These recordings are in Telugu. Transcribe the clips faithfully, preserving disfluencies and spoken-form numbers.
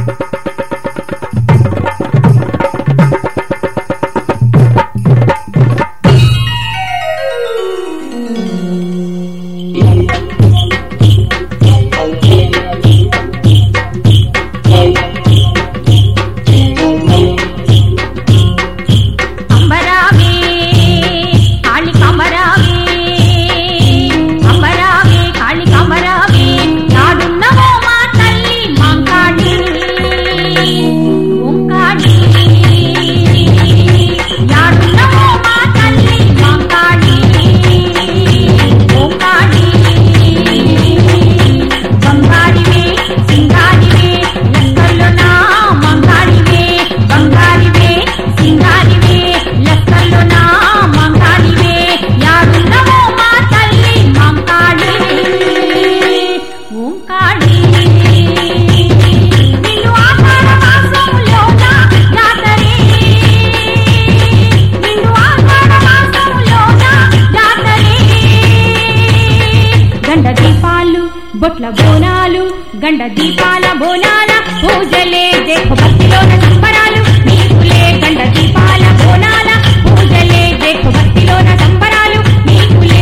బొట్ల బోనాలు గండ దీపాల బోనాల పూజలే దేఖో భక్తిలోన సంబరాలు నీకులే గండ దీపాల బోనాల పూజలే దేఖో భక్తిలోన సంబరాలు నీకులే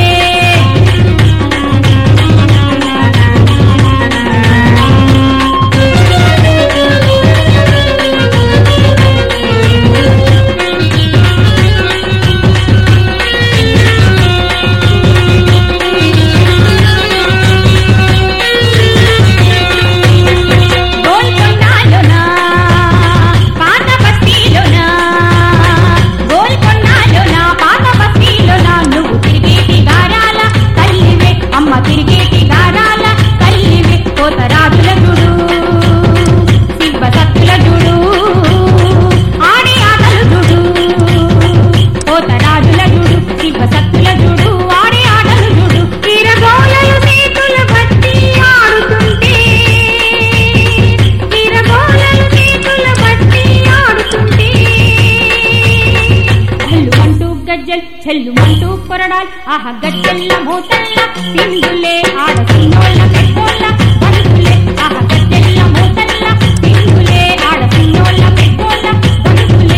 చెల్లుమంటూ కొరడాల్ ఆహ గజ్జల్ల మోతల్ల సింధులే ఆడ సిన్నోళ్ళ పెద్దోళ్ళ బంధులే ఆహ గజ్జల్ల మోతల్ల సింధులే ఆడ సిన్నోళ్ళ పెద్దోళ్ళ బంధులే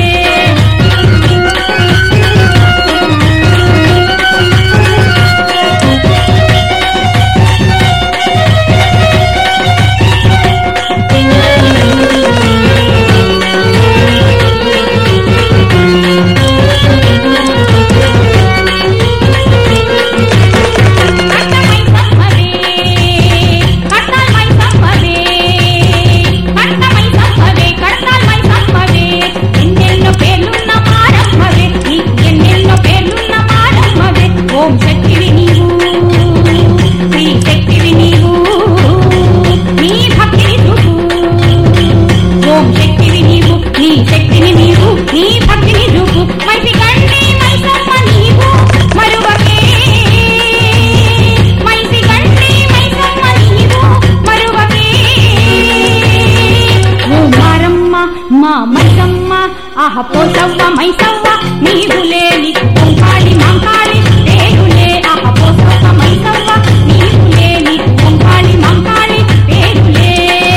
ఆహ పోసవ్వ మైసవ్వ నీవులే నీకు కొంకాళి మంకాళి పేరులే ఆహ పోసవ్వ మైసవ్వ నీవులే నీకు కొంకాళి మంకాళి పేరులే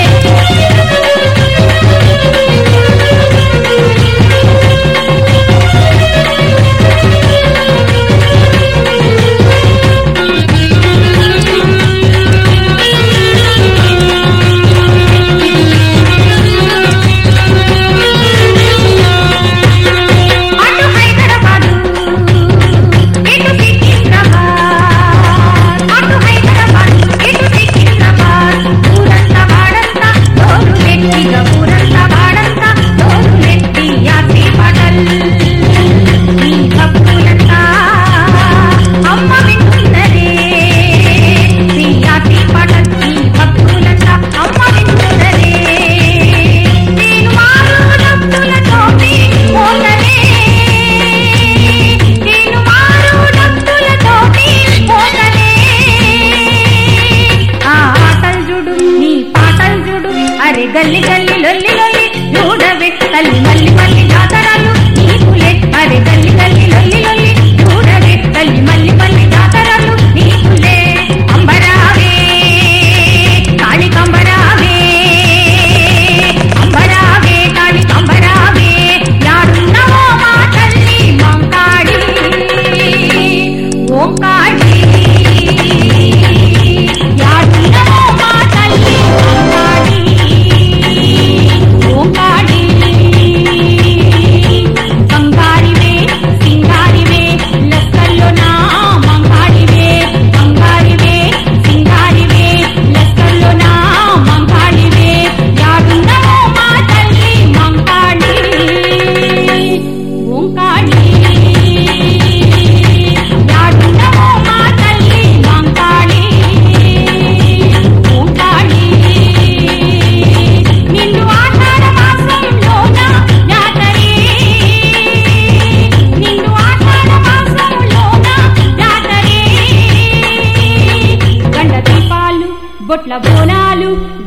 గల్లి గల్లి లొల్లి లొల్లి చూడవే తల్లి మల్లి మల్లి జాతరాలు నీకులే అరే గల్లి గల్లి లొల్లి లొల్లి చూడవే తల్లి మల్లి మల్లి జాతరాలు నీకులే అంబరావే కాళికంబరావే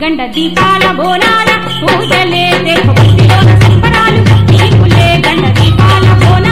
గండ దీపాల బోనాల పూజలే దేఖో భక్తిలోన సంబరాలు నీకులే గండ దీపాల బోనాల